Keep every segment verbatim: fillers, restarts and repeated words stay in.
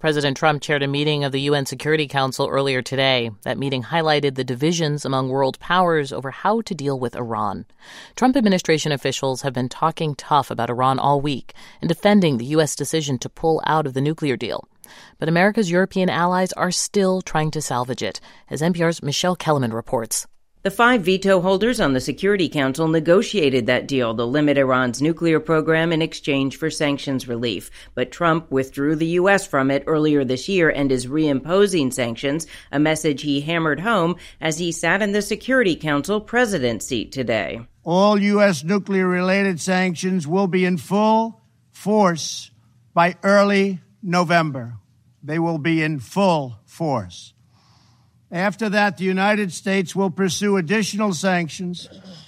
President Trump chaired a meeting of the U N Security Council earlier today. That meeting highlighted the divisions among world powers over how to deal with Iran. Trump administration officials have been talking tough about Iran all week and defending the U S decision to pull out of the nuclear deal. But America's European allies are still trying to salvage it, as N P R's Michelle Kellerman reports. The five veto holders on the Security Council negotiated that deal to limit Iran's nuclear program in exchange for sanctions relief. But Trump withdrew the U S from it earlier this year and is reimposing sanctions, a message he hammered home as he sat in the Security Council president seat today. All U S nuclear-related sanctions will be in full force by early November. They will be in full force. After that, the United States will pursue additional sanctions,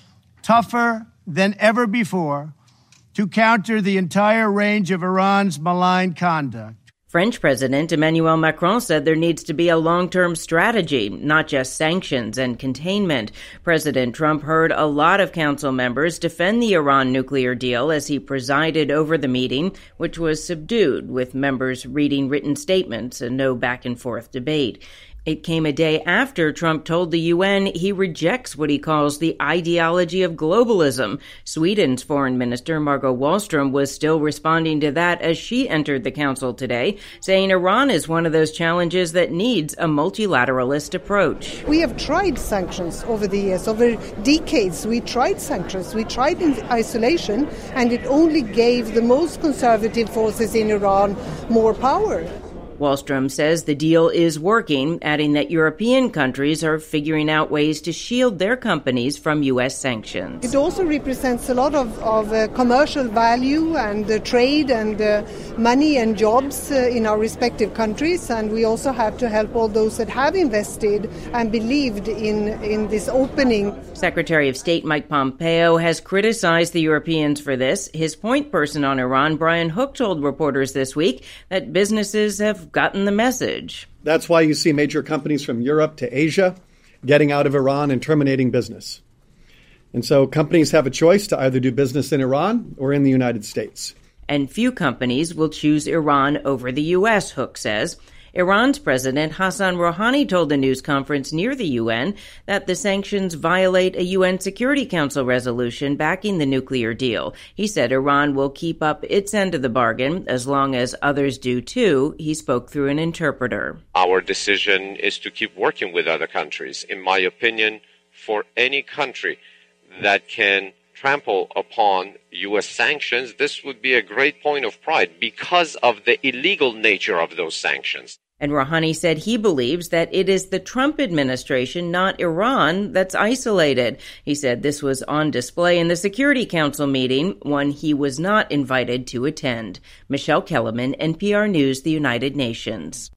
tougher than ever before, to counter the entire range of Iran's malign conduct. French President Emmanuel Macron said there needs to be a long-term strategy, not just sanctions and containment. President Trump heard a lot of council members defend the Iran nuclear deal as he presided over the meeting, which was subdued, with members reading written statements and no back-and-forth debate. It came a day after Trump told the U N he rejects what he calls the ideology of globalism. Sweden's foreign minister, Margot Wallström, was still responding to that as she entered the council today, saying Iran is one of those challenges that needs a multilateralist approach. We have tried sanctions over the years, over decades. We tried sanctions. We tried in isolation, and it only gave the most conservative forces in Iran more power. Wallström says the deal is working, adding that European countries are figuring out ways to shield their companies from U S sanctions. It also represents a lot of, of uh, commercial value and uh, trade and uh, money and jobs uh, in our respective countries, and we also have to help all those that have invested and believed in, in this opening. Secretary of State Mike Pompeo has criticized the Europeans for this. His point person on Iran, Brian Hook, told reporters this week that businesses have gotten the message. That's why you see major companies from Europe to Asia getting out of Iran and terminating business. And so companies have a choice to either do business in Iran or in the United States. And few companies will choose Iran over the U S, Hook says. Iran's President Hassan Rouhani told a news conference near the U N that the sanctions violate a U N Security Council resolution backing the nuclear deal. He said Iran will keep up its end of the bargain as long as others do too. He spoke through an interpreter. Our decision is to keep working with other countries. In my opinion, for any country that can trample upon U S sanctions, this would be a great point of pride because of the illegal nature of those sanctions. And Rouhani said he believes that it is the Trump administration, not Iran, that's isolated. He said this was on display in the Security Council meeting, one he was not invited to attend. Michelle Kellerman, N P R News, the United Nations.